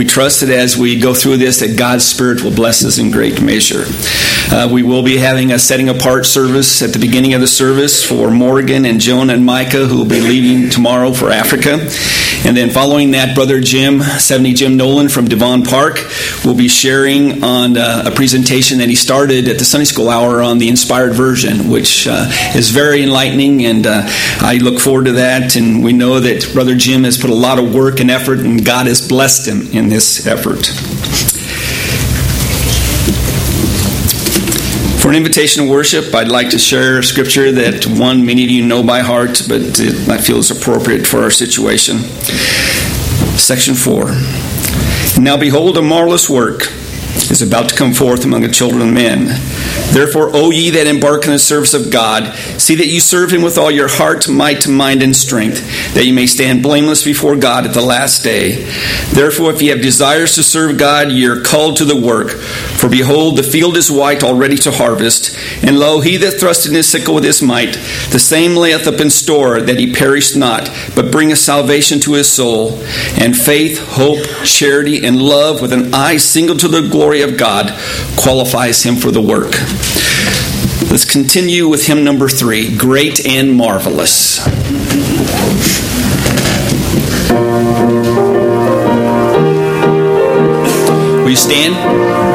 We trust that as we go through this, that God's Spirit will bless us in great measure. We will be having a setting apart service at the beginning of the service for Morgan and Jonah and Micah, who will be leaving tomorrow for Africa. And then following that, Brother Jim, 70 Jim Nolan from Devon Park, will be sharing on a presentation that he started at the Sunday School Hour on the Inspired Version, which is very enlightening, and I look forward to that. And we know that Brother Jim has put a lot of work and effort, and God has blessed him in this effort. For an invitation to worship, I'd like to share a scripture that many of you know by heart, but I feel is appropriate for our situation. Section 4. Now behold, a marvelous work is about to come forth among the children of men. Therefore, O ye that embark in the service of God, see that you serve him with all your heart, might, mind, and strength, that you may stand blameless before God at the last day. Therefore, if ye have desires to serve God, ye are called to the work. For behold, the field is white, already to harvest. And lo, he that thrust in his sickle with his might, the same layeth up in store, that he perish not, but bringeth salvation to his soul. And faith, hope, charity, and love, with an eye single to the glory of God, qualifies him for the work. Let's continue with hymn number 3, Great and Marvelous. Will you stand?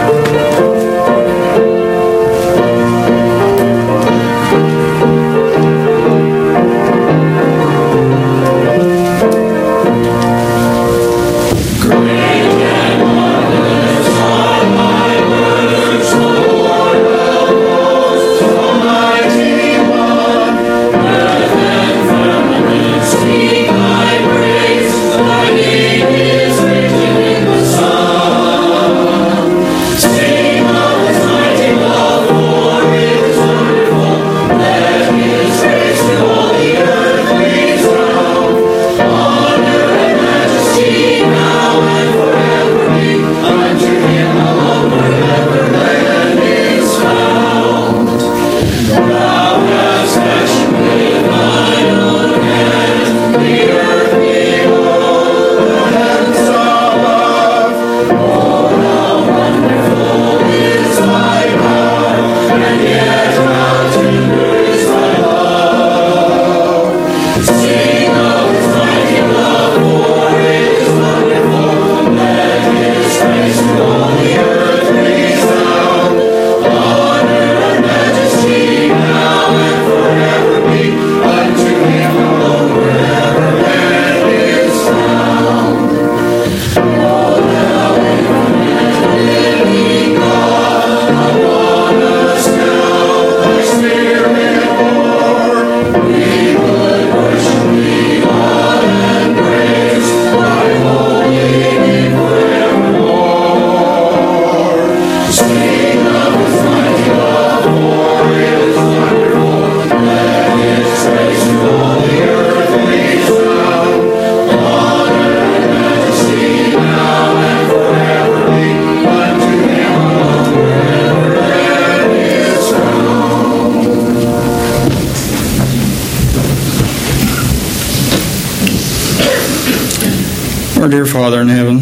Our dear Father in heaven,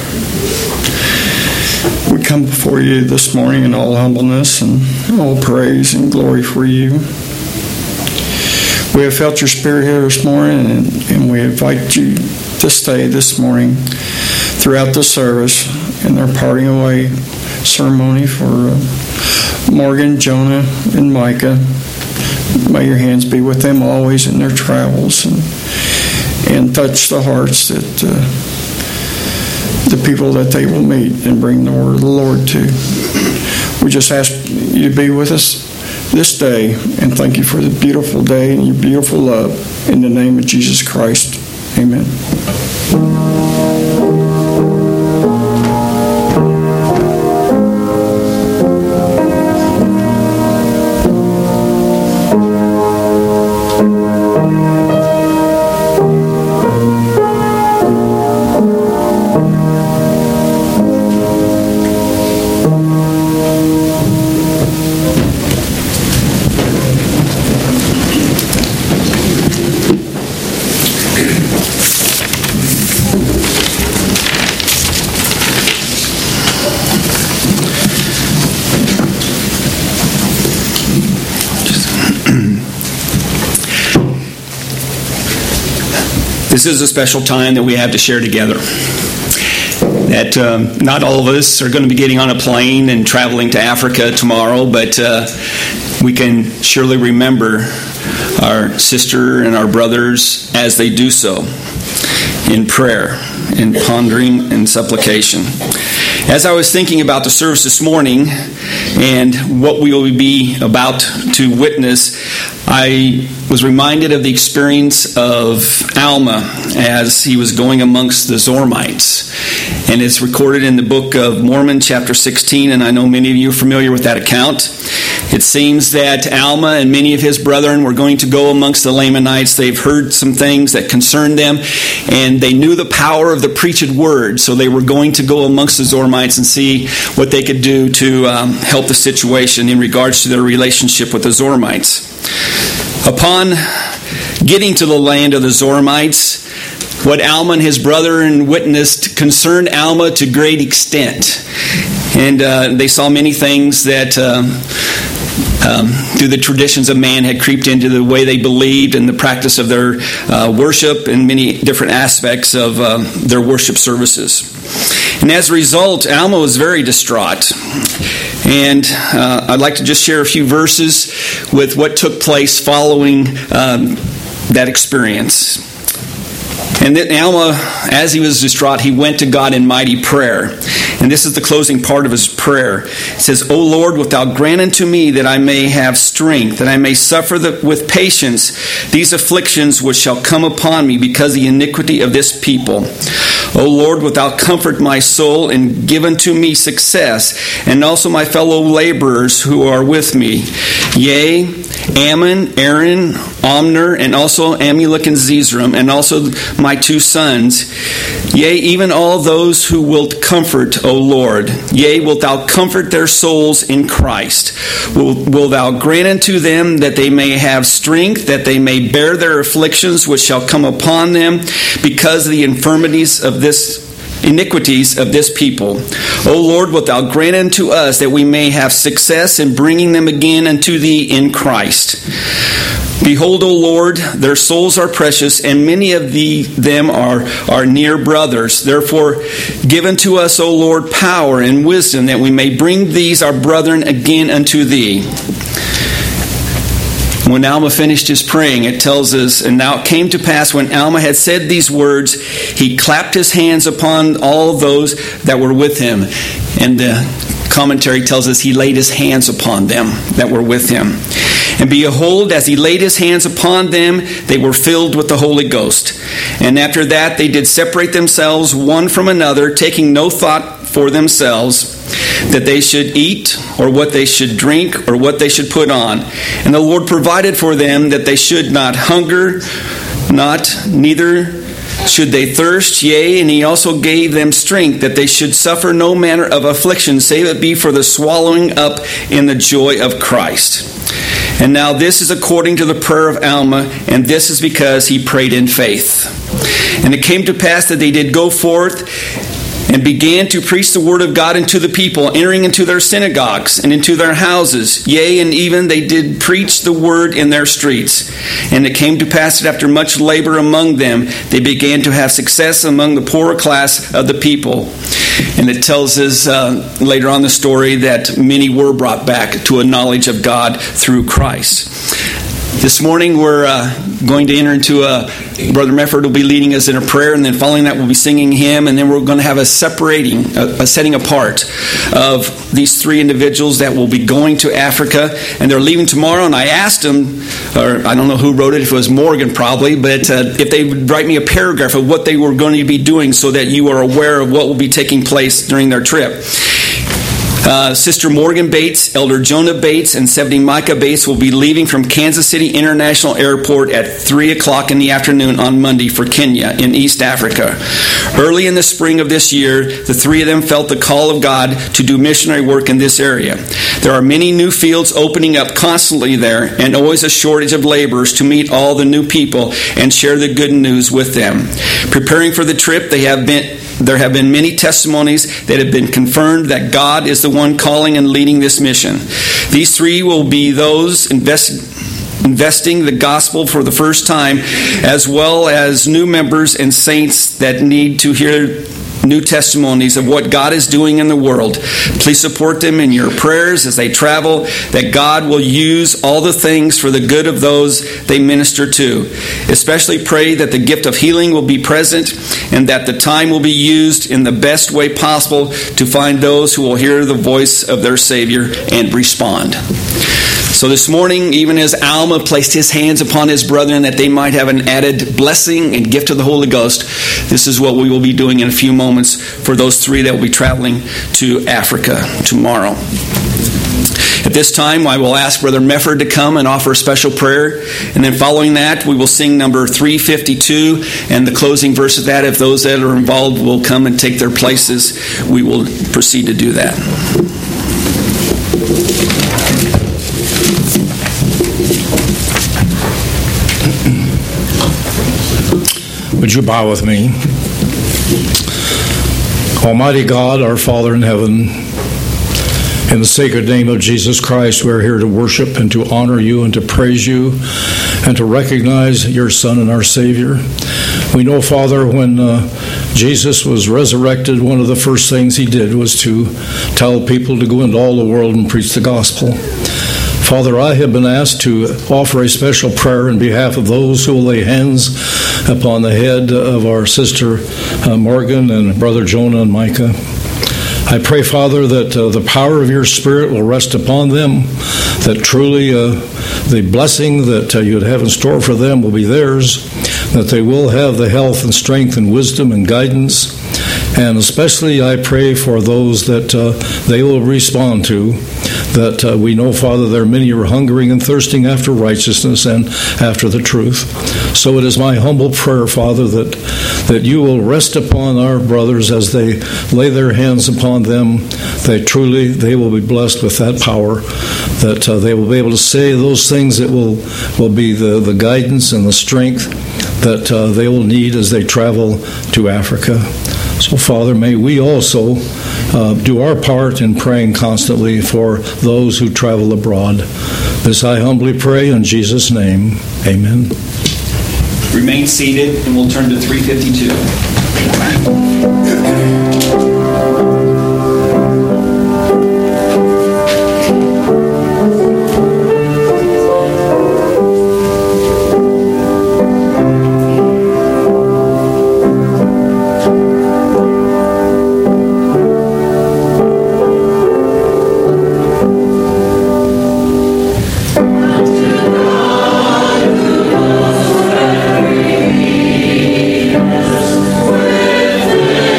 we come before you this morning in all humbleness and all praise and glory for you. We have felt your Spirit here this morning, and we invite you to stay this morning throughout the service in their parting away ceremony for Morgan, Jonah, and Micah. May your hands be with them always in their travels, and touch the hearts that the people that they will meet and bring the word of the Lord to. We just ask you to be with us this day, and thank you for the beautiful day and your beautiful love. In the name of Jesus Christ, amen. This is a special time that we have to share together. That not all of us are going to be getting on a plane and traveling to Africa tomorrow, but we can surely remember our sister and our brothers as they do so in prayer, in pondering and supplication. As I was thinking about the service this morning and what we will be about to witness, I was reminded of the experience of Alma as he was going amongst the Zoramites. And it's recorded in the Book of Mormon, chapter 16, and I know many of you are familiar with that account. It seems that Alma and many of his brethren were going to go amongst the Lamanites. They've heard some things that concerned them, and they knew the power of the preached word, so they were going to go amongst the Zoramites and see what they could do to help the situation in regards to their relationship with the Zoramites. Upon getting to the land of the Zoramites, what Alma and his brethren witnessed concerned Alma to great extent. And they saw many things that through the traditions of man had creeped into the way they believed and the practice of their worship and many different aspects of their worship services. And as a result, Alma was very distraught. And I'd like to just share a few verses with what took place following that experience. And then Alma, as he was distraught, he went to God in mighty prayer. And this is the closing part of his prayer. It says, O Lord, wilt thou grant unto me that I may have strength, that I may suffer with patience these afflictions which shall come upon me because of the iniquity of this people. O Lord, wilt thou comfort my soul and give unto me success, and also my fellow laborers who are with me. Yea, Ammon, Aaron, Omner, and also Amulek and Zezrom, and also my two sons. Yea, even all those who wilt comfort, O Lord. Yea, wilt thou comfort their souls in Christ. Will thou grant unto them that they may have strength, that they may bear their afflictions which shall come upon them because of the infirmities of iniquities of this people. O Lord, wilt thou grant unto us that we may have success in bringing them again unto thee in Christ. Behold, O Lord, their souls are precious, and many of them are near brothers. Therefore, give unto us, O Lord, power and wisdom, that we may bring these our brethren again unto thee. When Alma finished his praying, it tells us, and now it came to pass when Alma had said these words, he clapped his hands upon all those that were with him. And the commentary tells us he laid his hands upon them that were with him. And behold, as he laid his hands upon them, they were filled with the Holy Ghost. And after that they did separate themselves one from another, taking no thought for themselves that they should eat, or what they should drink, or what they should put on. And the Lord provided for them that they should not hunger, neither should they thirst, yea, and he also gave them strength, that they should suffer no manner of affliction, save it be for the swallowing up in the joy of Christ. And now this is according to the prayer of Alma, and this is because he prayed in faith. And it came to pass that they did go forth and began to preach the word of God unto the people, entering into their synagogues and into their houses. Yea, and even they did preach the word in their streets. And it came to pass that after much labor among them, they began to have success among the poorer class of the people. And it tells us later on in the story that many were brought back to a knowledge of God through Christ. This morning we're going to enter into Brother Mefford will be leading us in a prayer, and then following that we'll be singing hymn, and then we're going to have a setting apart of these three individuals that will be going to Africa, and they're leaving tomorrow. And I asked them, or I don't know who wrote it, if it was Morgan probably, but if they would write me a paragraph of what they were going to be doing so that you are aware of what will be taking place during their trip. Sister Morgan Bates, Elder Jonah Bates, and 70 Micah Bates will be leaving from Kansas City International Airport at 3 o'clock in the afternoon on Monday for Kenya in East Africa. Early in the spring of this year, the three of them felt the call of God to do missionary work in this area. There are many new fields opening up constantly there, and always a shortage of laborers to meet all the new people and share the good news with them. Preparing for the trip, there have been many testimonies that have been confirmed that God is the one calling and leading this mission. These three will be those invested investing the gospel for the first time, as well as new members and saints that need to hear new testimonies of what God is doing in the world. Please support them in your prayers as they travel, that God will use all the things for the good of those they minister to. Especially pray that the gift of healing will be present and that the time will be used in the best way possible to find those who will hear the voice of their Savior and respond. So this morning, even as Alma placed his hands upon his brethren that they might have an added blessing and gift of the Holy Ghost, this is what we will be doing in a few moments for those three that will be traveling to Africa tomorrow. At this time, I will ask Brother Mefford to come and offer a special prayer. And then following that, we will sing number 352 and the closing verse of that. If those that are involved will come and take their places, we will proceed to do that. Would you bow with me? Almighty God, our Father in heaven, in the sacred name of Jesus Christ, we're here to worship and to honor you and to praise you and to recognize your Son and our Savior. We know, Father, when Jesus was resurrected, one of the first things he did was to tell people to go into all the world and preach the gospel. Father, I have been asked to offer a special prayer in behalf of those who will lay hands upon the head of our sister Morgan and brother Jonah and Micah. I pray, Father, that the power of your Spirit will rest upon them, that truly the blessing that you'd have in store for them will be theirs, that they will have the health and strength and wisdom and guidance. And especially I pray for those that they will respond to, that we know, Father, there are many who are hungering and thirsting after righteousness and after the truth. So it is my humble prayer, Father, that you will rest upon our brothers as they lay their hands upon them, that they will be blessed with that power, that they will be able to say those things that will be the guidance and the strength that they will need as they travel to Africa. So, Father, may we also do our part in praying constantly for those who travel abroad. This I humbly pray in Jesus' name. Amen. Remain seated, and we'll turn to 352. With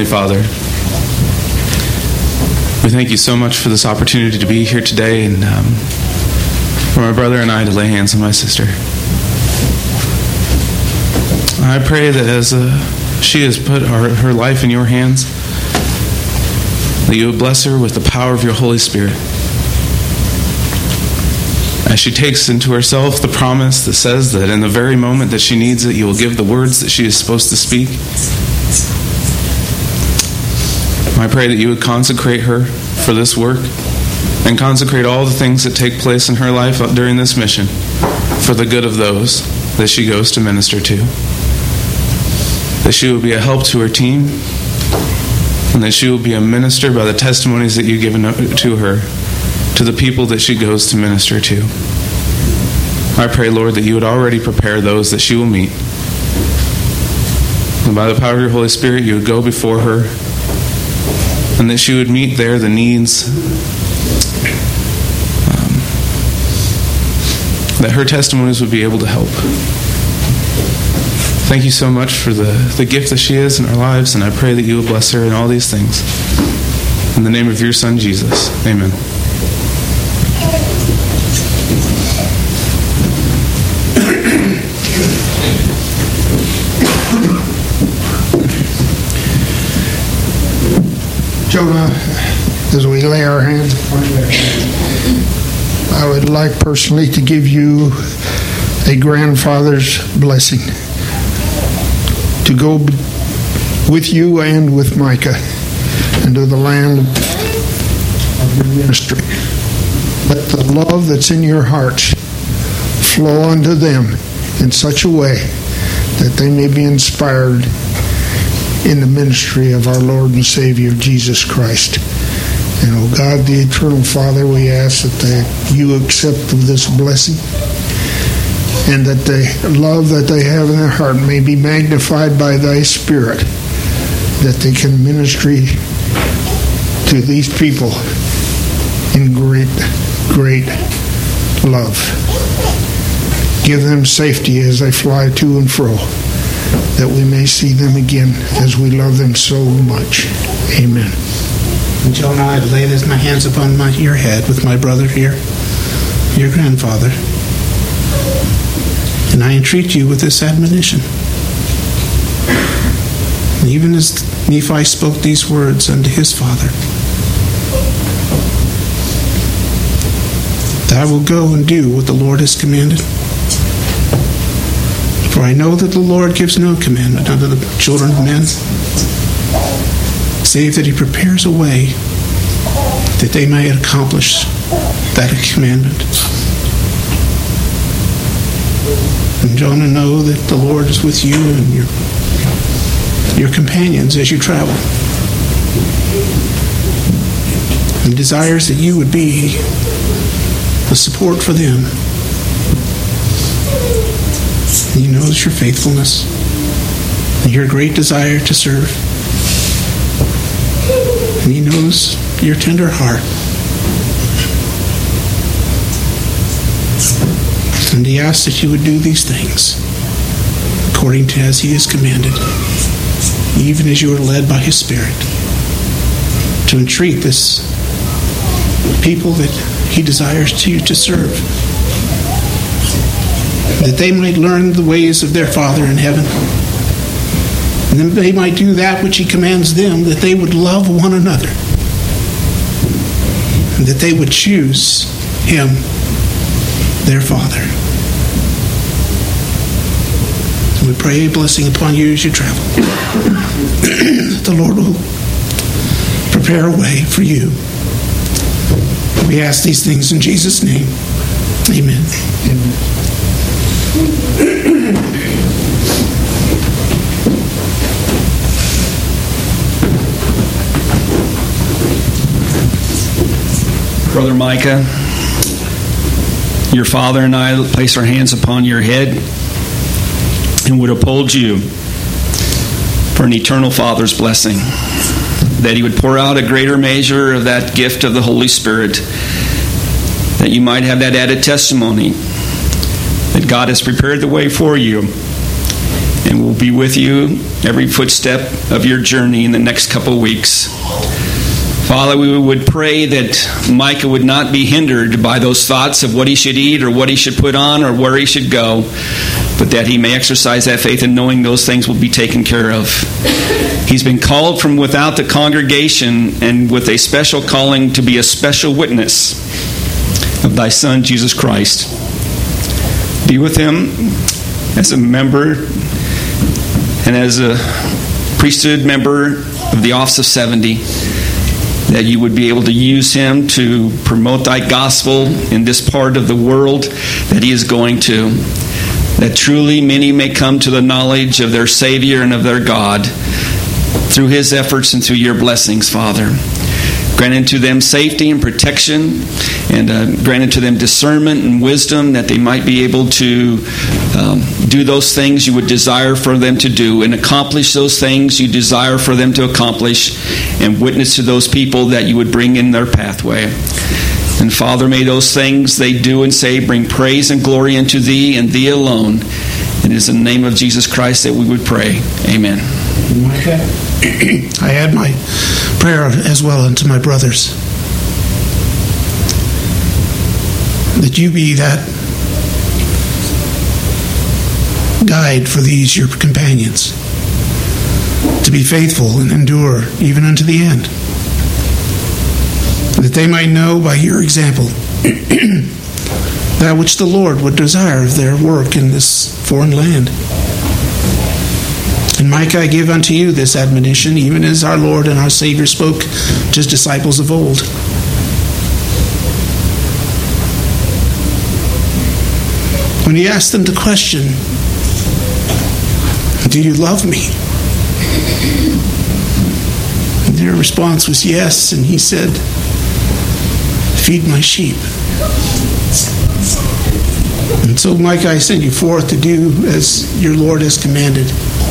Heavenly Father, we thank you so much for this opportunity to be here today and for my brother and I to lay hands on my sister. I pray that as she has put her life in your hands, that you would bless her with the power of your Holy Spirit. As she takes into herself the promise that says that in the very moment that she needs it, you will give the words that she is supposed to speak. I pray that you would consecrate her for this work and consecrate all the things that take place in her life during this mission for the good of those that she goes to minister to. That she will be a help to her team, and that she will be a minister by the testimonies that you've given to her, to the people that she goes to minister to. I pray, Lord, that you would already prepare those that she will meet. And by the power of your Holy Spirit, you would go before her, and that she would meet there the needs, that her testimonies would be able to help. Thank you so much for the gift that she is in our lives, and I pray that you will bless her in all these things. In the name of your Son, Jesus. Amen. Jonah, as we lay our hands upon you, I would like personally to give you a grandfather's blessing to go with you and with Micah into the land of your ministry. Let the love that's in your hearts flow unto them in such a way that they may be inspired in the ministry of our Lord and Savior Jesus Christ. And oh God, the eternal Father, we ask that you accept of this blessing, and that the love that they have in their heart may be magnified by thy Spirit, that they can ministry to these people in great, great love. Give them safety as they fly to and fro, that we may see them again as we love them so much. Amen. And Jonah, I lay my hands upon your head with my brother here, your grandfather, and I entreat you with this admonition. And even as Nephi spoke these words unto his father, that I will go and do what the Lord has commanded. For I know that the Lord gives no commandment unto the children of men, save that he prepares a way that they may accomplish that commandment. And Jonah, know that the Lord is with you and your companions as you travel, and desires that you would be the support for them. He knows your faithfulness and your great desire to serve. And he knows your tender heart. And he asks that you would do these things according to as he has commanded, even as you are led by his Spirit, to entreat this people that he desires you to serve, that they might learn the ways of their Father in heaven, and then they might do that which he commands them, that they would love one another, and that they would choose him, their Father. So we pray a blessing upon you as you travel. The Lord will prepare a way for you. We ask these things in Jesus' name. Amen. Amen. Brother Micah, your father and I place our hands upon your head and would uphold you for an eternal Father's blessing, that he would pour out a greater measure of that gift of the Holy Spirit, that you might have that added testimony that God has prepared the way for you, and will be with you every footstep of your journey in the next couple of weeks. Father, we would pray that Micah would not be hindered by those thoughts of what he should eat or what he should put on or where he should go, but that he may exercise that faith in knowing those things will be taken care of. He's been called from without the congregation and with a special calling to be a special witness of thy Son, Jesus Christ. Be with him as a member and as a priesthood member of the Office of 70, that you would be able to use him to promote thy gospel in this part of the world that he is going to, that truly many may come to the knowledge of their Savior and of their God through his efforts and through your blessings, Father. Grant unto them safety and protection, and grant unto them discernment and wisdom, that they might be able to do those things you would desire for them to do and accomplish those things you desire for them to accomplish, and witness to those people that you would bring in their pathway. And Father, may those things they do and say bring praise and glory unto thee and thee alone. And it is in the name of Jesus Christ that we would pray. Amen. I add my prayer as well unto my brothers, that you be that guide for these your companions, to be faithful and endure even unto the end, that they might know by your example that which the Lord would desire of their work in this foreign land. And Micah, I give unto you this admonition, even as our Lord and our Savior spoke to his disciples of old. When he asked them the question, do you love me? And their response was yes, and he said, feed my sheep. And so, Micah, I send you forth to do as your Lord has commanded,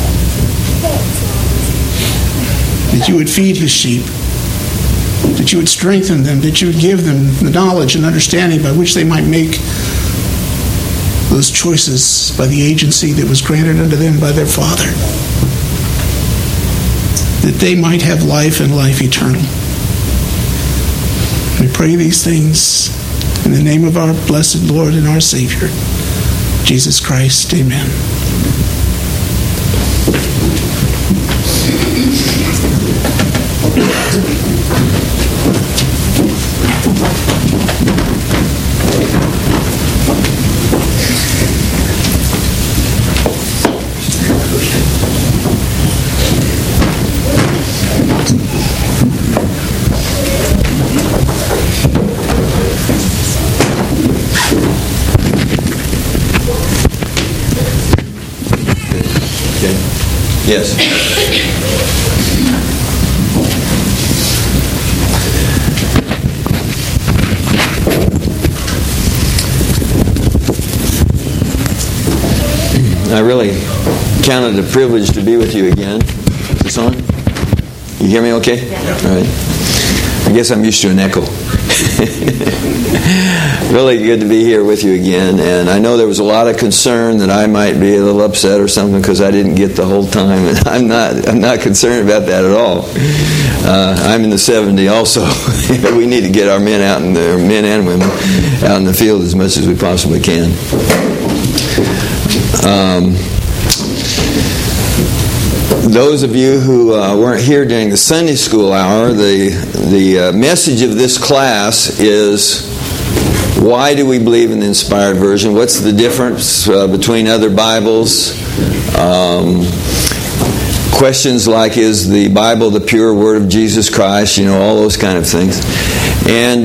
that you would feed his sheep, that you would strengthen them, that you would give them the knowledge and understanding by which they might make those choices by the agency that was granted unto them by their Father, that they might have life and life eternal. We pray these things in the name of our blessed Lord and our Savior, Jesus Christ. Amen. Yes. I really count it a privilege to be with you again. Is this on? You hear me okay? Yeah. All right. I guess I'm used to an echo. Really good to be here with you again, and I know there was a lot of concern that I might be a little upset or something because I didn't get the whole time, and I'm not concerned about that at all. I'm in the 70 also. We need to get our men out in there, men and women, out in the field as much as we possibly can. Those of you who weren't here during the Sunday school hour, the message of this class is, why do we believe in the inspired version? What's the difference between other Bibles? Questions like, is the Bible the pure word of Jesus Christ? You know, all those kind of things. And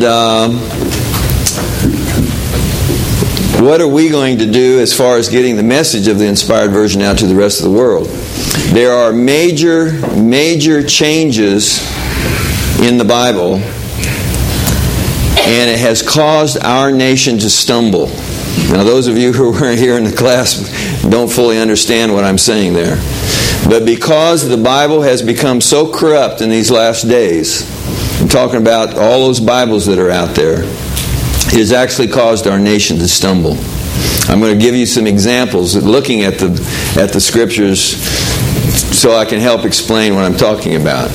what are we going to do as far as getting the message of the inspired version out to the rest of the world? There are major changes in the Bible, and it has caused our nation to stumble. Now, those of you who weren't here in the class don't fully understand what I'm saying there. But because the Bible has become so corrupt in these last days, I'm talking about all those Bibles that are out there, it has actually caused our nation to stumble. I'm going to give you some examples looking at the scriptures so I can help explain what I'm talking about.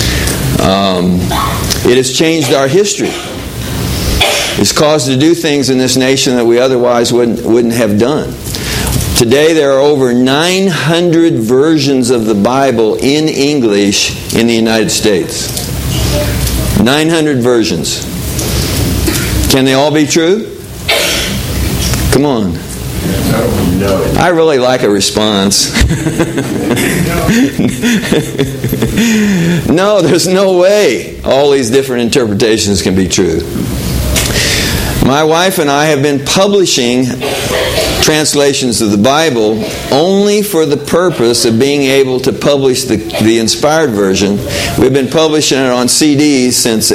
It has changed our history. It's caused us to do things in this nation that we otherwise wouldn't have done. Today there are over 900 versions of the Bible in English in the United States. 900 versions. Can they all be true? Come on. I really like a response. No, there's no way all these different interpretations can be true. My wife and I have been publishing translations of the Bible only for the purpose of being able to publish the inspired version. We've been publishing it on CDs since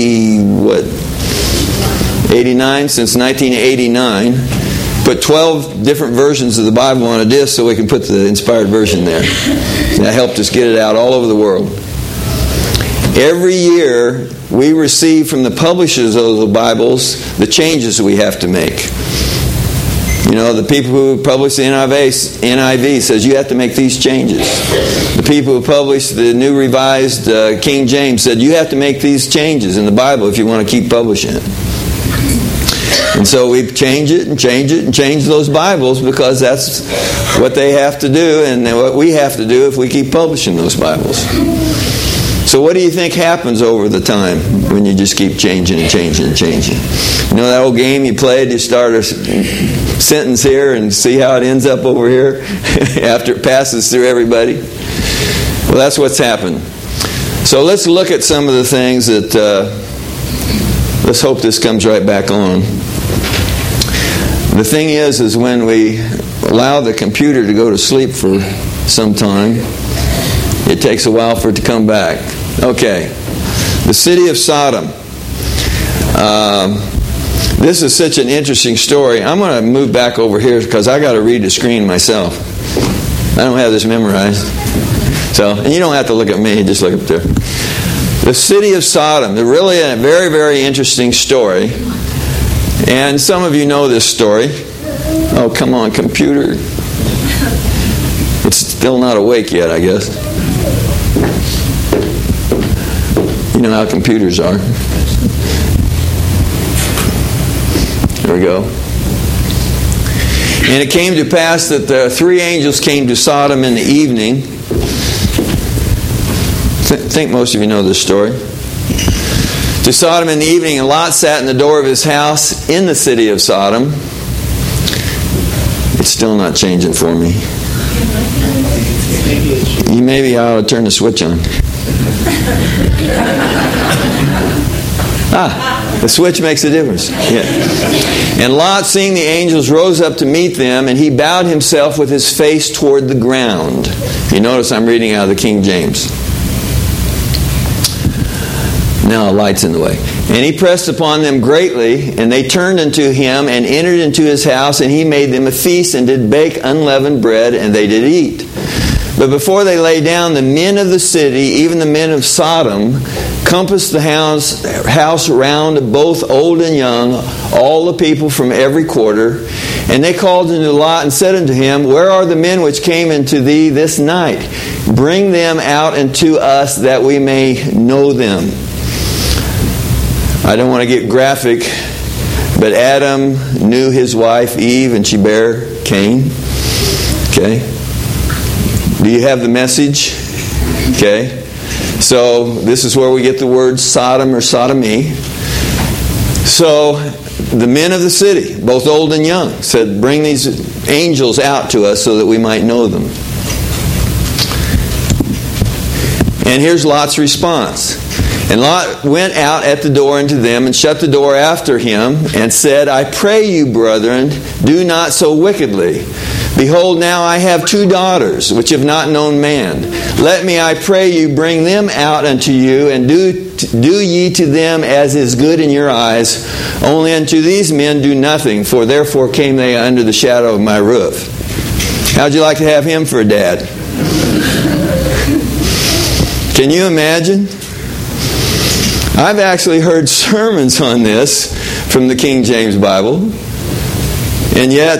89, since 1989. Put 12 different versions of the Bible on a disc so we can put the inspired version there. That helped us get it out all over the world. Every year, we receive from the publishers of the Bibles the changes we have to make. You know, the people who publish the NIV says you have to make these changes. The people who publish the New Revised King James said you have to make these changes in the Bible if you want to keep publishing it. And so we change it and change it and change those Bibles because that's what they have to do and what we have to do if we keep publishing those Bibles. So what do you think happens over the time when you just keep changing and changing and changing? You know that old game you played? You start a sentence here and see how it ends up over here after it passes through everybody? Well, that's what's happened. So let's look at some of the things that... let's hope this comes right back on. The thing is when we allow the computer to go to sleep for some time, it takes a while for it to come back. Okay. The city of Sodom. This is such an interesting story. I'm going to move back over here because I got to read the screen myself. I don't have this memorized. And you don't have to look at me, just look up there. The city of Sodom. They're really a very, very interesting story. And some of you know this story. Oh, come on, computer. It's still not awake yet, I guess. You know how computers are. There we go. And it came to pass that the three angels came to Sodom in the evening. I think most of you know this story. To Sodom in the evening, and Lot sat in the door of his house in the city of Sodom. It's still not changing for me. Maybe I ought to turn the switch on. The switch makes a difference. Yeah. And Lot, seeing the angels, rose up to meet them, and he bowed himself with his face toward the ground. You notice I'm reading out of the King James. Now a light's in the way. And he pressed upon them greatly, and they turned unto him and entered into his house, and he made them a feast and did bake unleavened bread, and they did eat. But before they lay down, the men of the city, even the men of Sodom, compassed the house round, both old and young, all the people from every quarter. And they called unto Lot and said unto him, Where are the men which came into thee this night? Bring them out unto us that we may know them. I don't want to get graphic, but Adam knew his wife Eve, and she bare Cain. Okay? Do you have the message? Okay? So, this is where we get the word Sodom or sodomy. So, the men of the city, both old and young, said, Bring these angels out to us so that we might know them. And here's Lot's response. And Lot went out at the door unto them and shut the door after him and said, I pray you, brethren, do not so wickedly. Behold, now I have 2 daughters, which have not known man. Let me, I pray you, bring them out unto you, and do ye to them as is good in your eyes. Only unto these men do nothing, for therefore came they under the shadow of my roof. How'd you like to have him for a dad? Can you imagine? I've actually heard sermons on this from the King James Bible. And yet,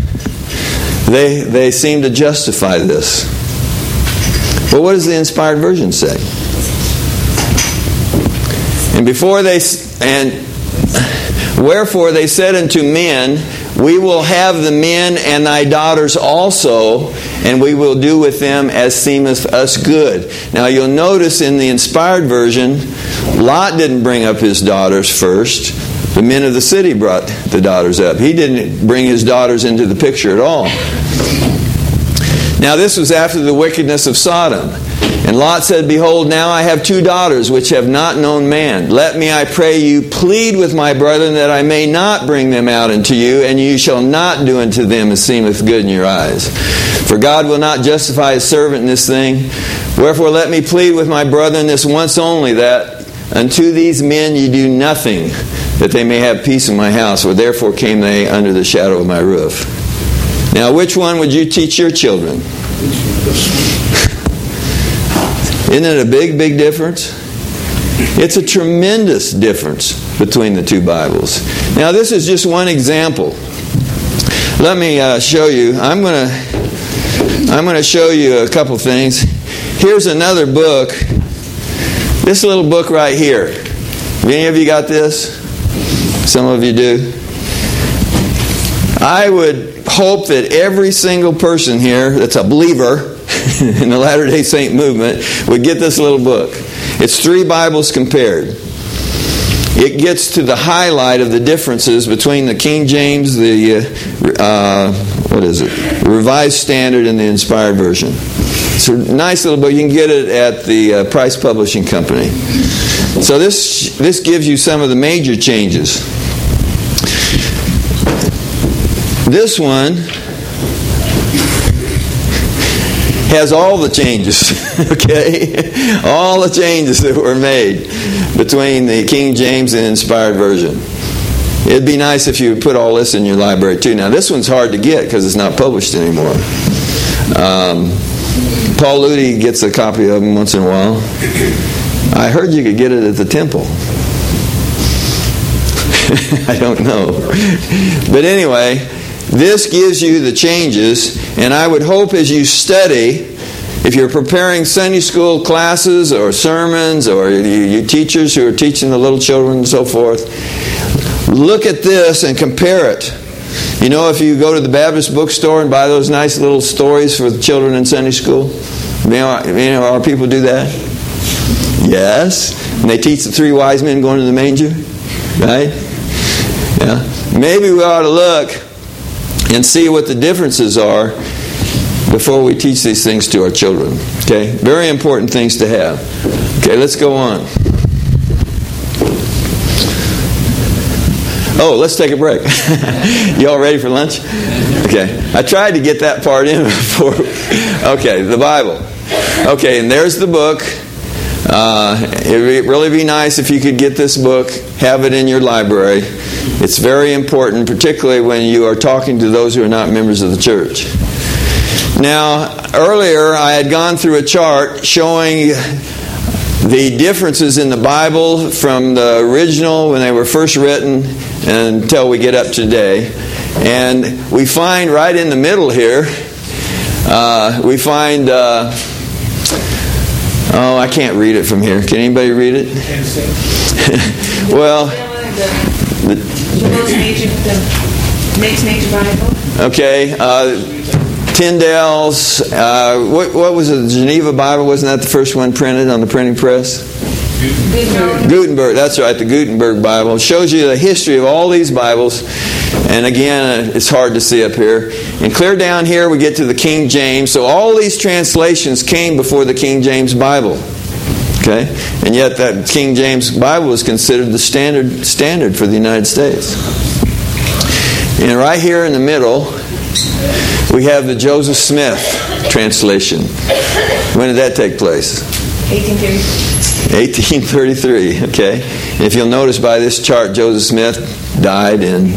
they seem to justify this. But what does the Inspired Version say? Wherefore they said unto men, we will have the men and thy daughters also, and we will do with them as seemeth us good. Now you'll notice in the Inspired Version, Lot didn't bring up his daughters first. The men of the city brought the daughters up. He didn't bring his daughters into the picture at all. Now this was after the wickedness of Sodom. And Lot said, behold, now I have 2 daughters which have not known man. Let me, I pray you, plead with my brethren that I may not bring them out unto you, and you shall not do unto them as seemeth good in your eyes. For God will not justify his servant in this thing. Wherefore let me plead with my brethren this once only, that unto these men ye do nothing, that they may have peace in my house. For therefore came they under the shadow of my roof. Now which one would you teach your children? Isn't it a big, big difference? It's a tremendous difference between the 2 Bibles. Now this is just one example. Let me show you. I'm going to show you a couple things. Here's another book. This little book right here. Have any of you got this? Some of you do. I would hope that every single person here that's a believer in the Latter-day Saint movement would get this little book. It's 3 Bibles compared. It gets to the highlight of the differences between the King James, the Revised Standard, and the Inspired Version. It's a nice little book. You can get it at the Price Publishing Company. So this gives you some of the major changes. This one has all the changes, okay? All the changes that were made between the King James and Inspired Version. It'd be nice if you would put all this in your library too. Now this one's hard to get because it's not published anymore. Paul Ludy gets a copy of them once in a while. I heard you could get it at the temple. I don't know. But anyway, this gives you the changes, and I would hope as you study, if you're preparing Sunday school classes or sermons, or you teachers who are teaching the little children and so forth, look at this and compare it. You know, if you go to the Baptist bookstore and buy those nice little stories for the children in Sunday school, our people do that? Yes. And they teach the 3 wise men going to the manger, right? Yeah. Maybe we ought to look and see what the differences are before we teach these things to our children. Okay? Very important things to have. Okay, let's go on. Oh, let's take a break. You all ready for lunch? Okay. I tried to get that part in before. Okay, the Bible. Okay, and there's the book. It would really be nice if you could get this book, have it in your library. It's very important, particularly when you are talking to those who are not members of the church. Now, earlier I had gone through a chart showing the differences in the Bible from the original when they were first written until we get up to today. And we find right in the middle here, we find... I can't read it from here. Can anybody read it? Well... The Mixed Nature Bible. Okay. Tyndale's, what was it? The Geneva Bible, wasn't that the first one printed on the printing press? Gutenberg, that's right, the Gutenberg Bible. It shows you the history of all these Bibles. And again, it's hard to see up here. And clear down here, we get to the King James. So all these translations came before the King James Bible. Okay? And yet that King James Bible is considered the standard for the United States. And right here in the middle, we have the Joseph Smith translation. When did that take place? 1833, okay. And if you'll notice by this chart, Joseph Smith died in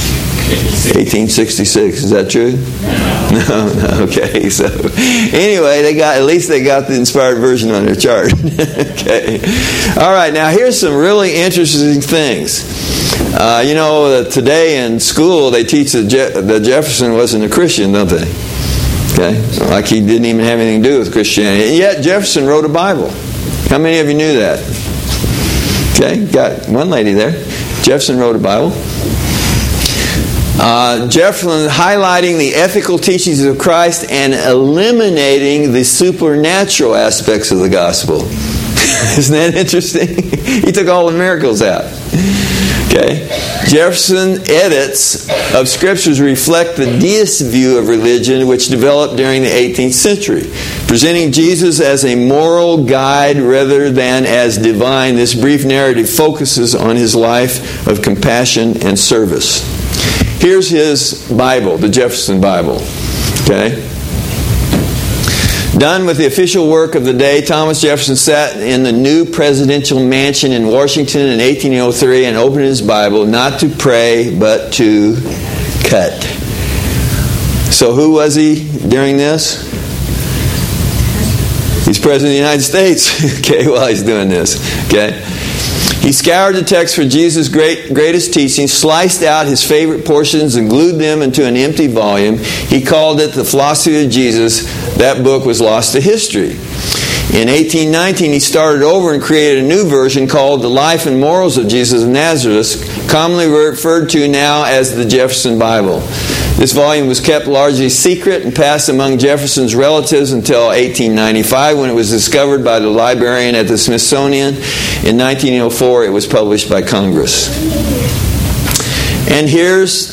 1866. Is that true? No. Okay. So anyway, at least they got the Inspired Version on their chart. Okay. All right. Now here's some really interesting things. Today in school they teach that Jefferson wasn't a Christian, don't they? Okay, like he didn't even have anything to do with Christianity. And yet Jefferson wrote a Bible. How many of you knew that? Okay, got one lady there. Jefferson wrote a Bible. Jefferson highlighting the ethical teachings of Christ and eliminating the supernatural aspects of the gospel. Isn't that interesting? He took all the miracles out. Okay. Jefferson edits of scriptures reflect the deist view of religion which developed during the 18th century. Presenting Jesus as a moral guide rather than as divine, this brief narrative focuses on his life of compassion and service. Here's his Bible, the Jefferson Bible. Okay? Done with the official work of the day, Thomas Jefferson sat in the new presidential mansion in Washington in 1803 and opened his Bible not to pray but to cut. So who was he during this? He's President of the United States. Okay, while he's doing this. Okay. He scoured the text for Jesus' greatest teachings, sliced out his favorite portions and glued them into an empty volume. He called it The Philosophy of Jesus. That book was lost to history. In 1819, he started over and created a new version called The Life and Morals of Jesus of Nazareth, commonly referred to now as the Jefferson Bible. This volume was kept largely secret and passed among Jefferson's relatives until 1895, when it was discovered by the librarian at the Smithsonian. In 1904, it was published by Congress. And here's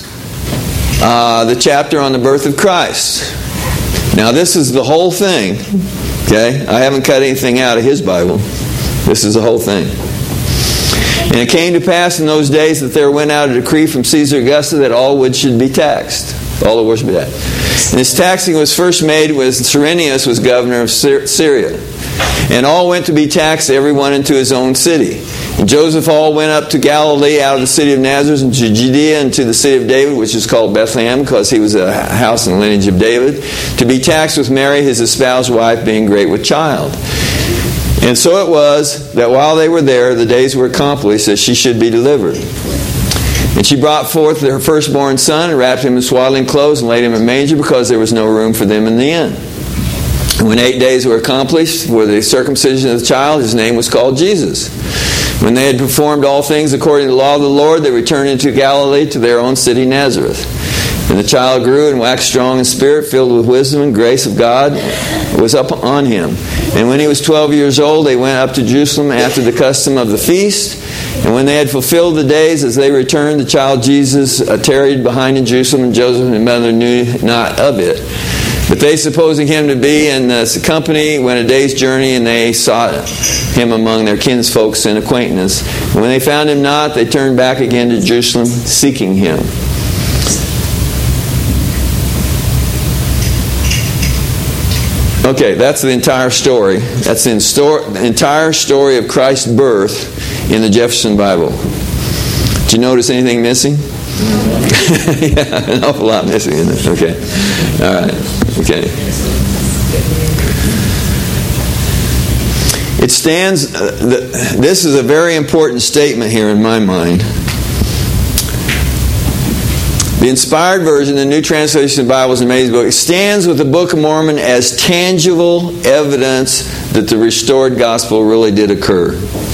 the chapter on the birth of Christ. Now, this is the whole thing. Okay? I haven't cut anything out of his Bible. This is the whole thing. And it came to pass in those days that there went out a decree from Caesar Augustus that all wood should be taxed. All the wood should be taxed. And this taxing was first made when Cyrenius was governor of Syria. And all went to be taxed, everyone into his own city. And Joseph all went up to Galilee out of the city of Nazareth and to Judea and to the city of David, which is called Bethlehem, because he was a house and lineage of David, to be taxed with Mary, his espoused wife, being great with child. And so it was that while they were there, the days were accomplished that she should be delivered. And she brought forth her firstborn son and wrapped him in swaddling clothes and laid him in a manger because there was no room for them in the inn. And when 8 days were accomplished for the circumcision of the child, his name was called Jesus. When they had performed all things according to the law of the Lord, they returned into Galilee to their own city Nazareth. And the child grew and waxed strong in spirit, filled with wisdom, and grace of God was up on him. And when he was 12 years old, they went up to Jerusalem after the custom of the feast. And when they had fulfilled the days, as they returned, the child Jesus tarried behind in Jerusalem, and Joseph and his mother knew not of it. But they, supposing him to be in the company, went a day's journey, and they sought him among their kinsfolks and acquaintance. And when they found him not, they turned back again to Jerusalem, seeking him. Okay, that's the entire story. That's the entire story of Christ's birth in the Jefferson Bible. Did you notice anything missing? Yeah, an awful lot missing in it. Okay. All right. Okay. It stands, this is a very important statement here in my mind. The inspired version, the New Translation of the Bible, is an amazing book. It stands with the Book of Mormon as tangible evidence that the restored gospel really did occur.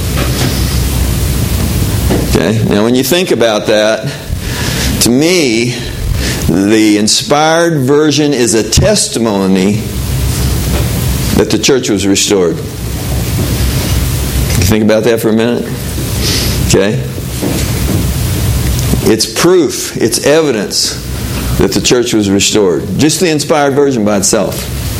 Okay? Now, when you think about that, to me, the inspired version is a testimony that the church was restored. You think about that for a minute? Okay? It's proof, it's evidence that the church was restored. Just the inspired version by itself.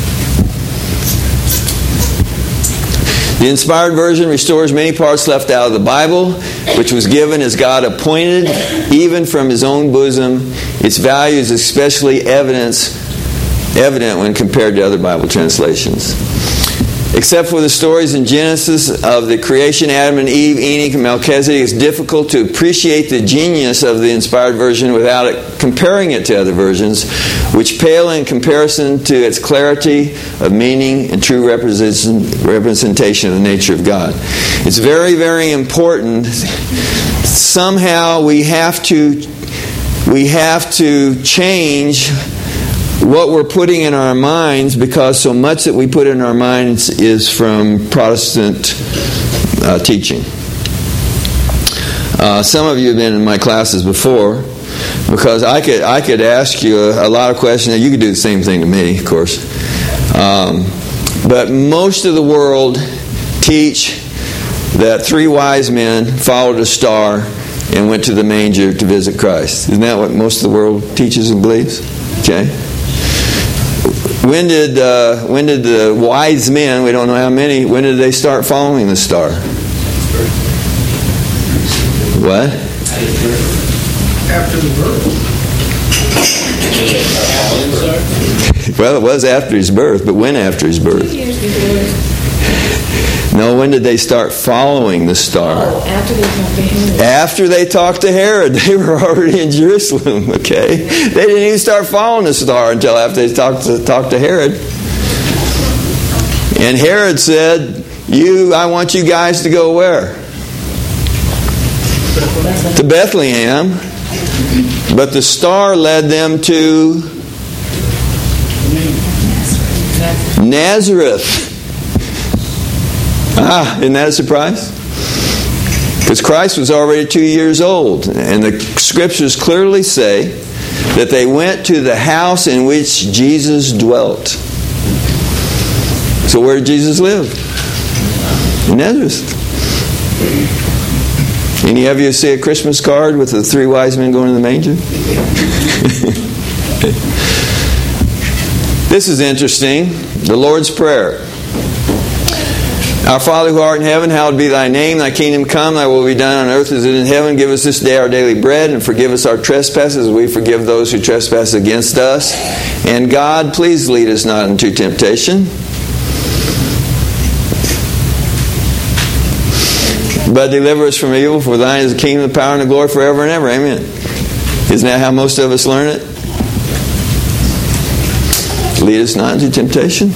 The inspired version restores many parts left out of the Bible, which was given as God appointed, even from His own bosom. Its value is especially evident when compared to other Bible translations. Except for the stories in Genesis of the creation, Adam and Eve, Enoch, and Melchizedek, it's difficult to appreciate the genius of the inspired version without comparing it to other versions, which pale in comparison to its clarity of meaning and true representation of the nature of God. It's very, very important somehow we have to change what we're putting in our minds, because so much that we put in our minds is from Protestant teaching. Some of you have been in my classes before, because I could ask you a lot of questions. You could do the same thing to me, of course. But most of the world teach that 3 wise men followed a star and went to the manger to visit Christ. Isn't that what most of the world teaches and believes? Okay. When did the wise men, we don't know how many, when did they start following the star? What? After the birth. Well, it was after his birth, but when after his birth? 2 years before. No, when did they start following the star? Oh, after they talked to Herod. After they talked to Herod. They were already in Jerusalem, okay? They didn't even start following the star until after they talked to Herod. And Herod said, I want you guys to go where? To Bethlehem. But the star led them to Nazareth. Isn't that a surprise? Because Christ was already 2 years old. And the scriptures clearly say that they went to the house in which Jesus dwelt. So where did Jesus live? In Nazareth. Any of you see a Christmas card with the 3 wise men going to the manger? This is interesting. The Lord's Prayer. Our Father who art in heaven, hallowed be thy name. Thy kingdom come, thy will be done on earth as it is in heaven. Give us this day our daily bread, and forgive us our trespasses as we forgive those who trespass against us. And God, please lead us not into temptation, but deliver us from evil. For thine is the kingdom, the power, and the glory forever and ever. Amen. Isn't that how most of us learn it? Lead us not into temptation?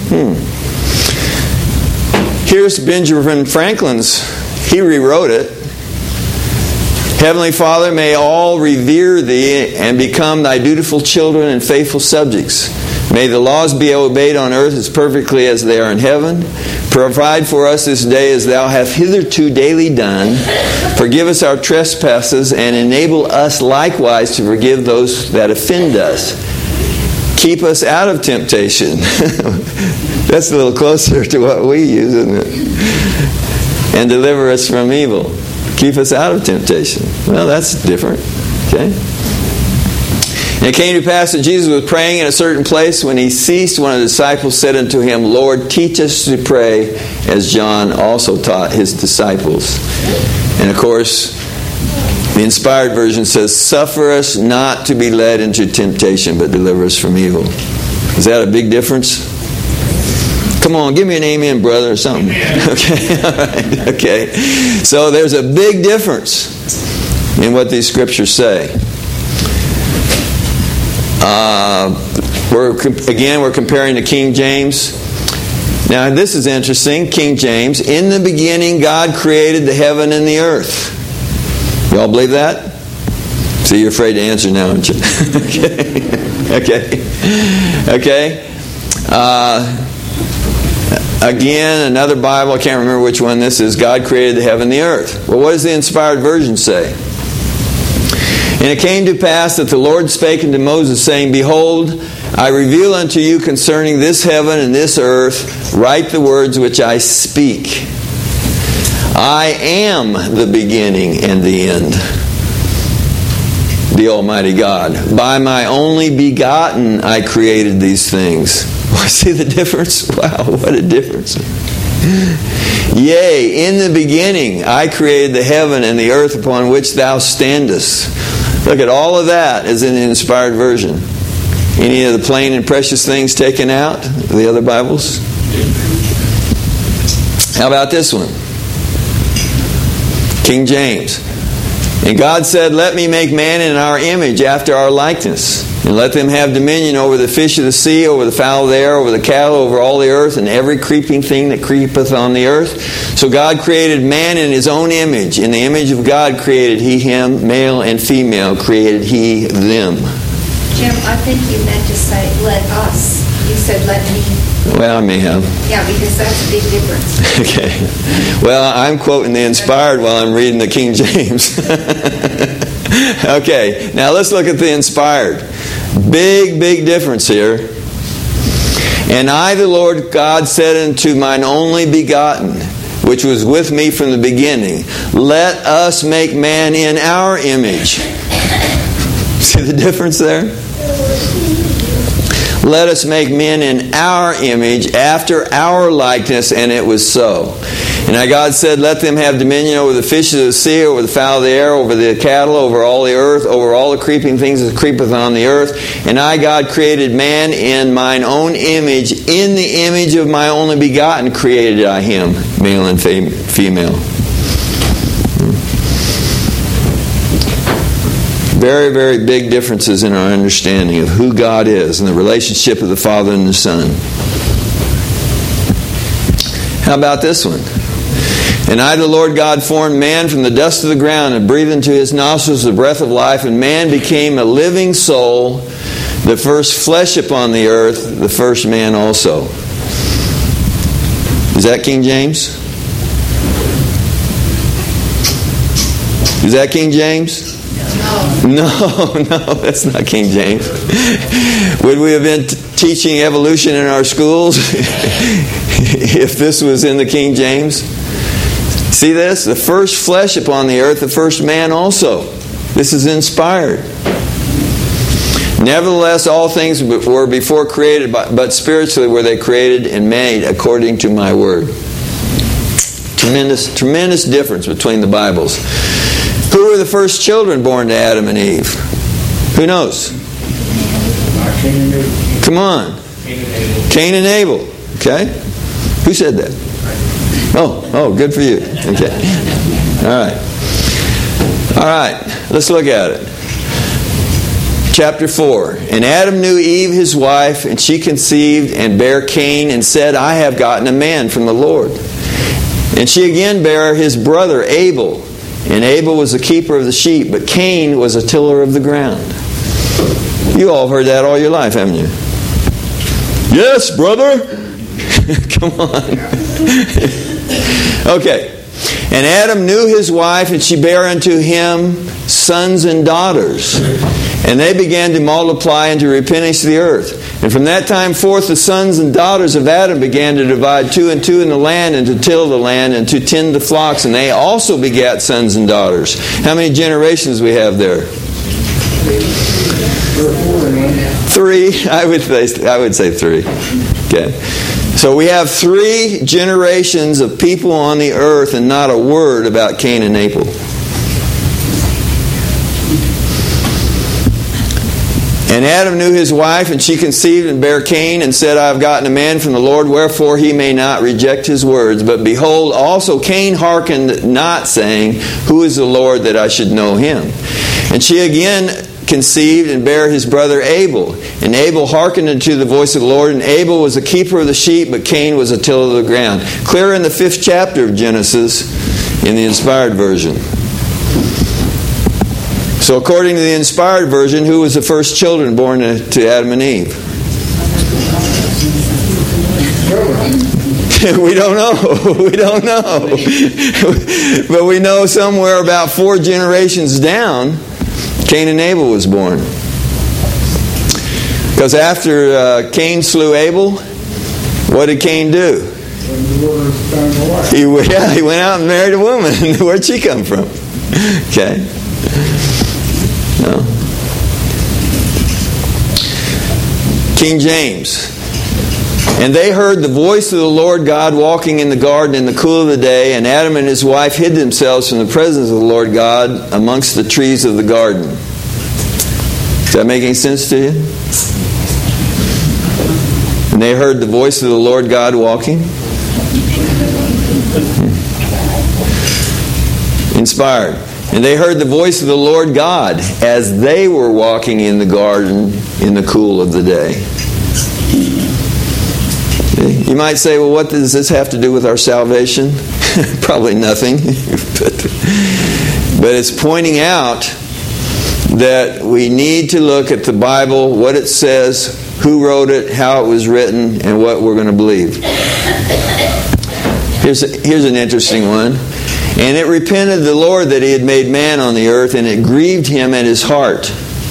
Here's Benjamin Franklin's. He rewrote it. Heavenly Father, may all revere Thee and become Thy dutiful children and faithful subjects. May the laws be obeyed on earth as perfectly as they are in heaven. Provide for us this day as Thou hast hitherto daily done. Forgive us our trespasses and enable us likewise to forgive those that offend us. Keep us out of temptation. That's a little closer to what we use, isn't it? And deliver us from evil. Keep us out of temptation. Well, that's different. Okay? And it came to pass that Jesus was praying in a certain place. When he ceased, one of the disciples said unto him, Lord, teach us to pray as John also taught his disciples. And of course, the Inspired Version says, suffer us not to be led into temptation, but deliver us from evil. Is that a big difference? Come on, give me an amen, brother, or something. Okay, all right, okay. So there's a big difference in what these scriptures say. We're comparing to King James. Now, this is interesting. King James, in the beginning, God created the heaven and the earth. Y'all believe that? See, you're afraid to answer now, aren't you? Okay. Again, another Bible, I can't remember which one this is. God created the heaven and the earth. Well, what does the Inspired Version say? And it came to pass that the Lord spake unto Moses, saying, Behold, I reveal unto you concerning this heaven and this earth, write the words which I speak. I am the beginning and the end, the Almighty God. By my only begotten I created these things. See the difference? Wow, what a difference. Yea, in the beginning I created the heaven and the earth upon which thou standest. Look at all of that is in the Inspired Version. Any of the plain and precious things taken out? The other Bibles? How about this one? King James. And God said, let me make man in our image after our likeness. And let them have dominion over the fish of the sea, over the fowl of the air, over the cattle, over all the earth, and every creeping thing that creepeth on the earth. So God created man in His own image. In the image of God created He him, male and female created He them. Jim, I think you meant to say, let us. You said, let me. Well, I may have. Yeah, because that's a big difference. Okay. Well, I'm quoting the Inspired while I'm reading the King James. Okay, now let's look at the Inspired. Big difference here. And I, the Lord God, said unto mine only begotten, which was with me from the beginning, let us make man in our image. See the difference there? Let us make men in our image, after our likeness, and it was so. And God said, let them have dominion over the fishes of the sea, over the fowl of the air, over the cattle, over all the earth, over all the creeping things that creepeth on the earth. And I, God, created man in mine own image. In the image of my only begotten created I him, male and female. Very big differences in our understanding of who God is and the relationship of the Father and the Son. How about this one? And I, the Lord God, formed man from the dust of the ground and breathed into his nostrils the breath of life, and man became a living soul, the first flesh upon the earth, the first man also. Is that King James? Is that King James? No, that's not King James. Would we have been teaching evolution in our schools if this was in the King James? See this? The first flesh upon the earth, the first man also. This is Inspired. Nevertheless, all things were before created, but spiritually were they created and made according to my word. Tremendous difference between the Bibles. Who were the first children born to Adam and Eve? Who knows? Come on. Cain and Abel. Okay? Who said that? Oh, good for you. Okay. All right. Let's look at it. Chapter 4. And Adam knew Eve his wife, and she conceived and bare Cain, and said, I have gotten a man from the Lord. And she again bare his brother Abel. And Abel was a keeper of the sheep, but Cain was a tiller of the ground. You all heard that all your life, haven't you? Yes, brother. Come on. Okay. And Adam knew his wife, and she bare unto him sons and daughters. And they began to multiply and to replenish the earth. And from that time forth the sons and daughters of Adam began to divide two and two in the land, and to till the land, and to tend the flocks. And they also begat sons and daughters. How many generations we have there? 3. I would say 3. Okay. So we have 3 generations of people on the earth, and not a word about Cain and Abel. And Adam knew his wife, and she conceived and bare Cain, and said, I have gotten a man from the Lord, wherefore he may not reject his words. But behold, also Cain hearkened not, saying, Who is the Lord that I should know him? And she again conceived and bare his brother Abel. And Abel hearkened unto the voice of the Lord, and Abel was a keeper of the sheep, but Cain was a tiller of the ground. Clear in the 5th chapter of Genesis in the Inspired Version. So according to the Inspired Version, who was the first children born to Adam and Eve? We don't know. But we know somewhere about 4 generations down, Cain and Abel was born. Because after Cain slew Abel, what did Cain do? He went out and married a woman. Where'd she come from? Okay. No. King James. And they heard the voice of the Lord God walking in the garden in the cool of the day, and Adam and his wife hid themselves from the presence of the Lord God amongst the trees of the garden. Does that make any sense to you? And they heard the voice of the Lord God walking. Inspired. And they heard the voice of the Lord God as they were walking in the garden in the cool of the day. You might say, well, what does this have to do with our salvation? Probably nothing. But it's pointing out that we need to look at the Bible, what it says, who wrote it, how it was written, and what we're going to believe. Here's an interesting one. And it repented the Lord that he had made man on the earth, and it grieved him at his heart.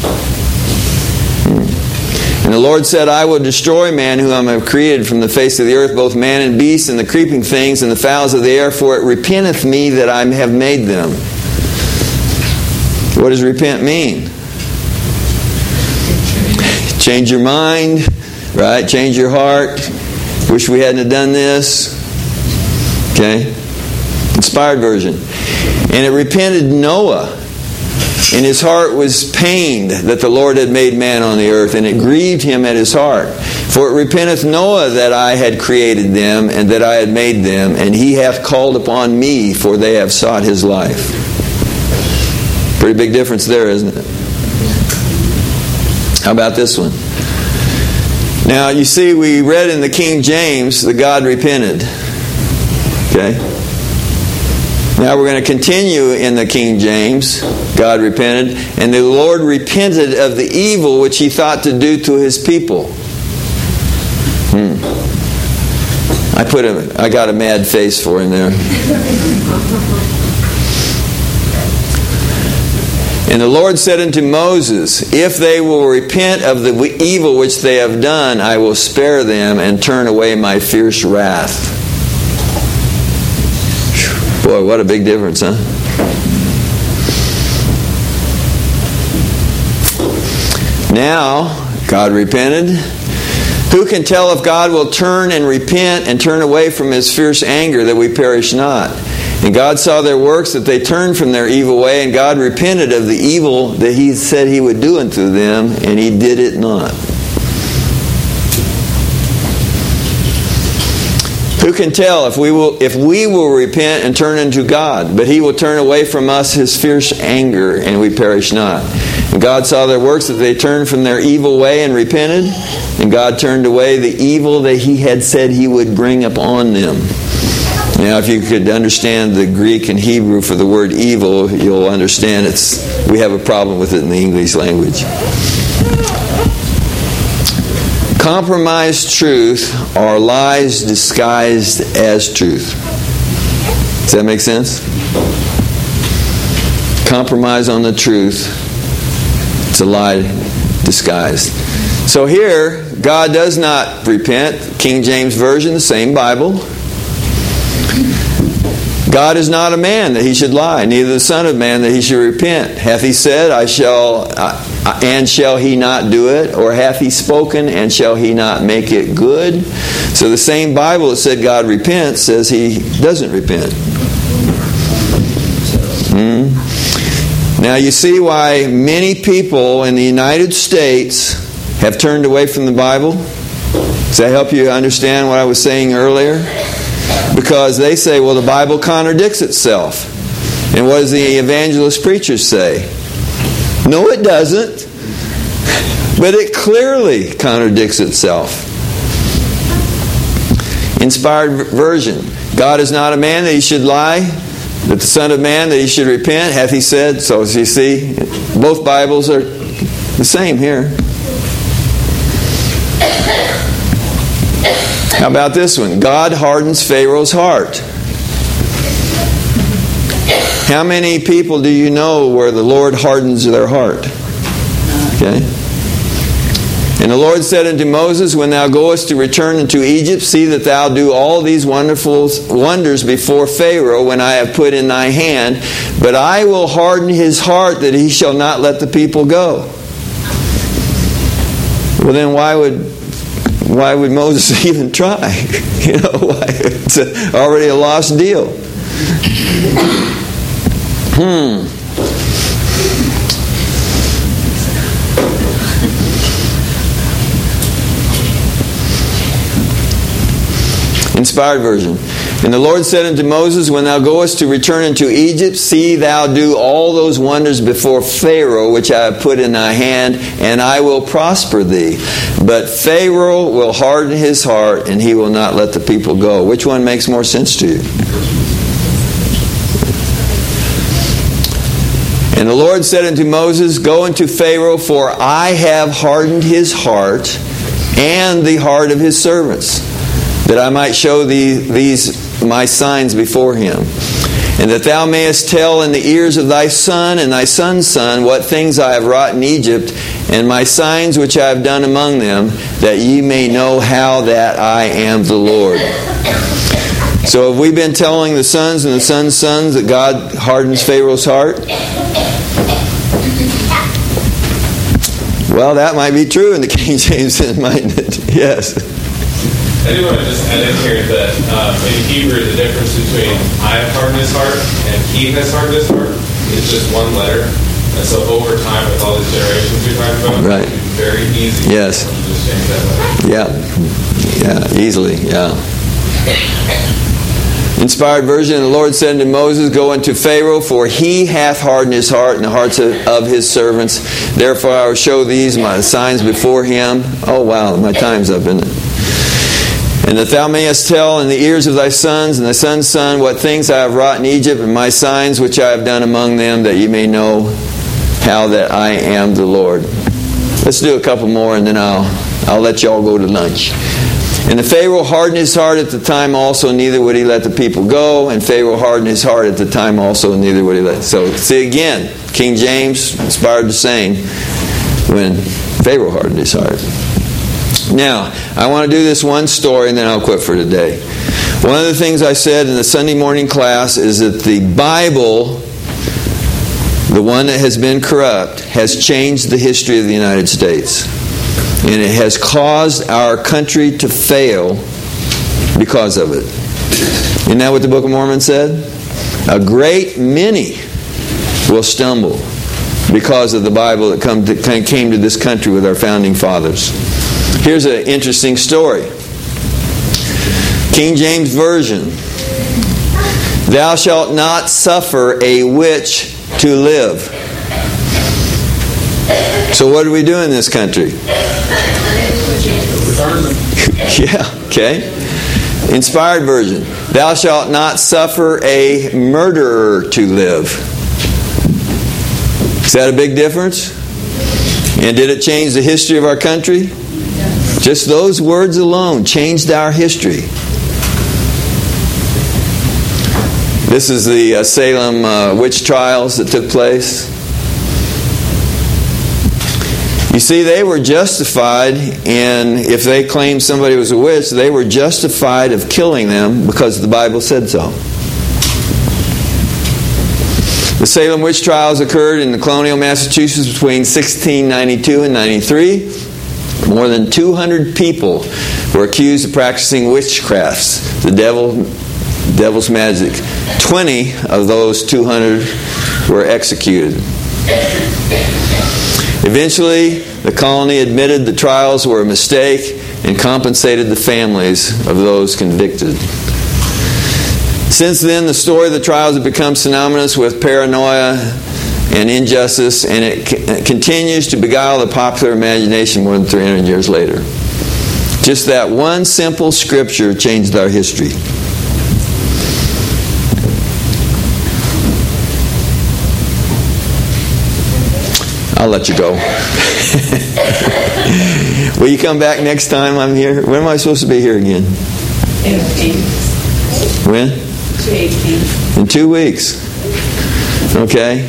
And the Lord said, I will destroy man whom I have created from the face of the earth, both man and beast, and the creeping things, and the fowls of the air, for it repenteth me that I have made them. What does repent mean? Change your mind, right? Change your heart. Wish we hadn't have done this. Okay? Inspired version. And it repented Noah, and his heart was pained that the Lord had made man on the earth, and it grieved him at his heart. For it repenteth Noah that I had created them, and that I had made them, and he hath called upon me, for they have sought his life. Pretty big difference there, isn't it? How about this one? Now, you see, we read in the King James that God repented. Okay? Now we're going to continue in the King James. God repented. And the Lord repented of the evil which he thought to do to his people. I got a mad face for him there. And the Lord said unto Moses, if they will repent of the evil which they have done, I will spare them and turn away my fierce wrath. Boy, what a big difference, huh? Now, God repented. Who can tell if God will turn and repent and turn away from his fierce anger that we perish not? And God saw their works, that they turned from their evil way, and God repented of the evil that he said he would do unto them, and he did it not. Who can tell if we will repent and turn unto God? But he will turn away from us his fierce anger, and we perish not. And God saw their works, that they turned from their evil way and repented, and God turned away the evil that he had said he would bring upon them. Now, if you could understand the Greek and Hebrew for the word evil, you'll understand we have a problem with it in the English language. Compromised truth are lies disguised as truth. Does that make sense? Compromise on the truth, it's a lie disguised. So here, God does not repent. King James Version, the same Bible. God is not a man that he should lie, neither the Son of Man that he should repent. Hath he said, and shall he not do it? Or hath he spoken, and shall he not make it good? So the same Bible that said God repents says he doesn't repent. Now you see why many people in the United States have turned away from the Bible? Does that help you understand what I was saying earlier? Because they say, well, the Bible contradicts itself. And what does the evangelist preachers say? No, it doesn't. But it clearly contradicts itself. Inspired version. God is not a man that he should lie, that the Son of Man that he should repent, hath he said. So as you see, both Bibles are the same here. How about this one? God hardens Pharaoh's heart. How many people do you know where the Lord hardens their heart? Okay. And the Lord said unto Moses, when thou goest to return into Egypt, see that thou do all these wonderful wonders before Pharaoh, when I have put in thy hand. But I will harden his heart, that he shall not let the people go. Well, then why would Moses even try? Why? It's already a lost deal. Inspired version. And the Lord said unto Moses, when thou goest to return into Egypt, see thou do all those wonders before Pharaoh, which I have put in thy hand, and I will prosper thee. But Pharaoh will harden his heart, and he will not let the people go. Which one makes more sense to you? And the Lord said unto Moses, go unto Pharaoh, for I have hardened his heart and the heart of his servants, that I might show thee these my signs before him, and that thou mayest tell in the ears of thy son and thy son's son what things I have wrought in Egypt, and my signs which I have done among them, that ye may know how that I am the Lord. So have we been telling the sons and the sons' sons that God hardens Pharaoh's heart? Well, that might be true in the King James, mightn't it? Yes. I do want to just add in here that in Hebrew, the difference between I have hardened his heart and he has hardened his heart is just one letter. And so over time, with all these generations we talked about, right, it's very easy to just change that letter. Yeah, easily, yeah. Inspired version, the Lord said unto Moses, go unto Pharaoh, for he hath hardened his heart and the hearts of his servants. Therefore I will show these my signs before him. Oh wow, my time's up, isn't it? And that thou mayest tell in the ears of thy sons and thy son's son what things I have wrought in Egypt, and my signs which I have done among them, that ye may know how that I am the Lord. Let's do a couple more, and then I'll let y'all go to lunch. And the Pharaoh hardened his heart at the time also, neither would he let the people go. And Pharaoh hardened his heart at the time also, neither would he let. So see again, King James inspired the same when Pharaoh hardened his heart. Now, I want to do this one story and then I'll quit for today. One of the things I said in the Sunday morning class is that the Bible, the one that has been corrupt, has changed the history of the United States. And it has caused our country to fail because of it. Isn't that what the Book of Mormon said? A great many will stumble because of the Bible that came to this country with our founding fathers. Here's an interesting story. King James Version. Thou shalt not suffer a witch to live. So what do we do in this country? Yeah, okay. Inspired version. Thou shalt not suffer a murderer to live. Is that a big difference? And did it change the history of our country? Just those words alone changed our history. This is the Salem witch trials that took place. You see, they were justified in, if they claimed somebody was a witch, they were justified of killing them because the Bible said so. The Salem witch trials occurred in colonial Massachusetts between 1692 and 93. More than 200 people were accused of practicing witchcrafts, the devil's magic. 20 of those 200 were executed. Eventually, the colony admitted the trials were a mistake and compensated the families of those convicted. Since then, the story of the trials has become synonymous with paranoia and injustice, and it continues to beguile the popular imagination more than 300 years later. Just that one simple scripture changed our history. I'll let you go. Will you come back next time I'm here? When am I supposed to be here again? 18. When? 2/18. In 2 weeks. Okay.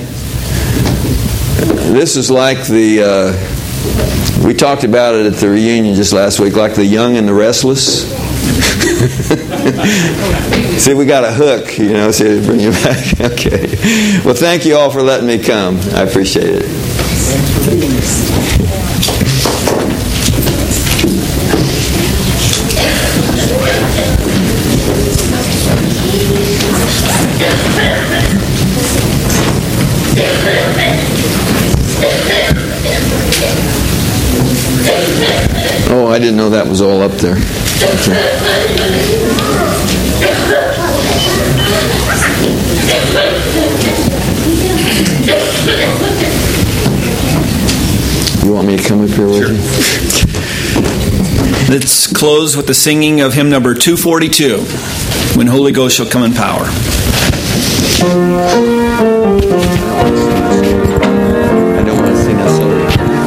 This is like the, we talked about it at the reunion just last week, like the young and the restless. See, we got a hook, so to bring you back. Okay. Well, thank you all for letting me come. I appreciate it. Oh, I didn't know that was all up there. Okay. You want me to come up here with you? Let's close with the singing of hymn number 242, When Holy Ghost Shall Come in Power. I don't want to sing that song.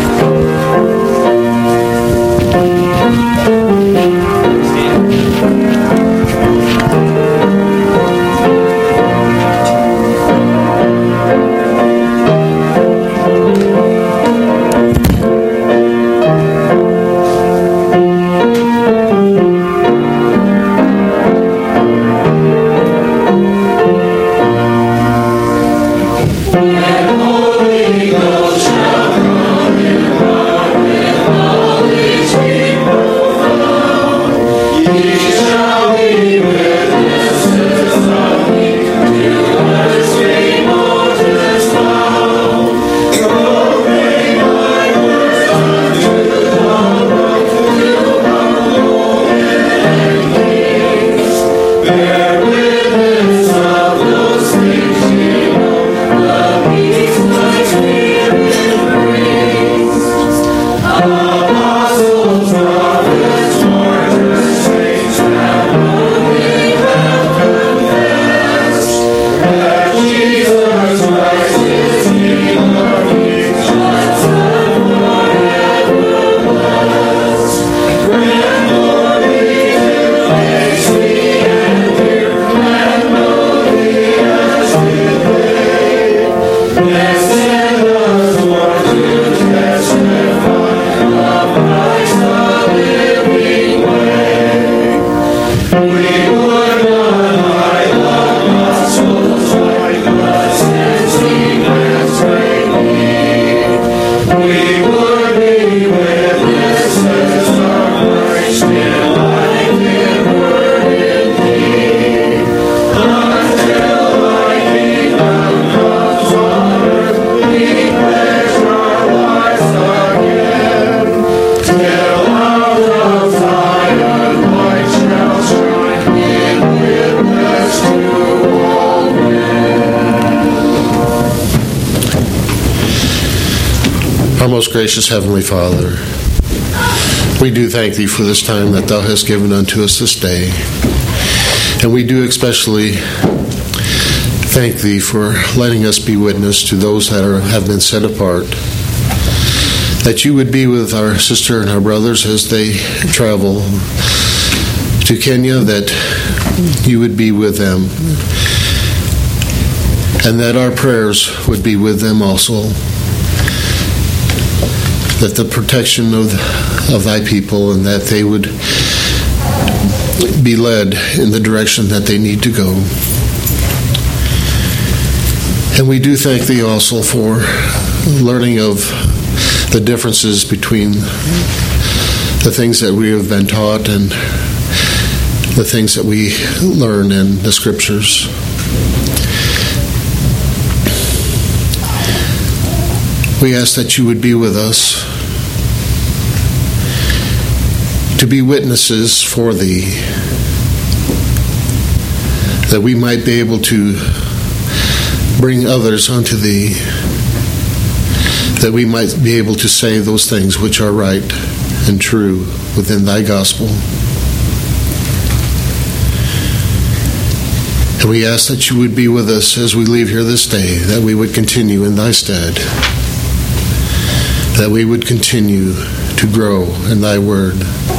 Most gracious Heavenly Father, we do thank Thee for this time that Thou hast given unto us this day. And we do especially thank Thee for letting us be witness to those that have been set apart. That You would be with our sister and our brothers as they travel to Kenya, that You would be with them. And that our prayers would be with them also. That the protection of Thy people, and that they would be led in the direction that they need to go. And we do thank Thee also for learning of the differences between the things that we have been taught and the things that we learn in the Scriptures. We ask that You would be with us to be witnesses for Thee, that we might be able to bring others unto Thee, that we might be able to say those things which are right and true within Thy gospel. And we ask that You would be with us as we leave here this day, that we would continue in Thy stead, that we would continue to grow in Thy word.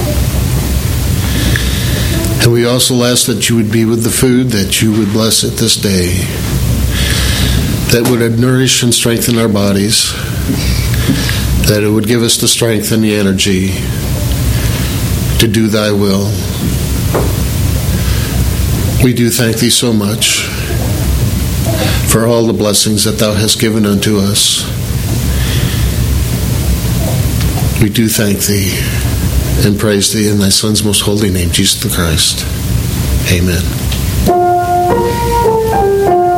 And we also ask that You would be with the food, that You would bless it this day, that would nourish and strengthen our bodies, that it would give us the strength and the energy to do Thy will. We do thank Thee so much for all the blessings that Thou hast given unto us. We do thank Thee and praise Thee in Thy Son's most holy name, Jesus the Christ. Amen.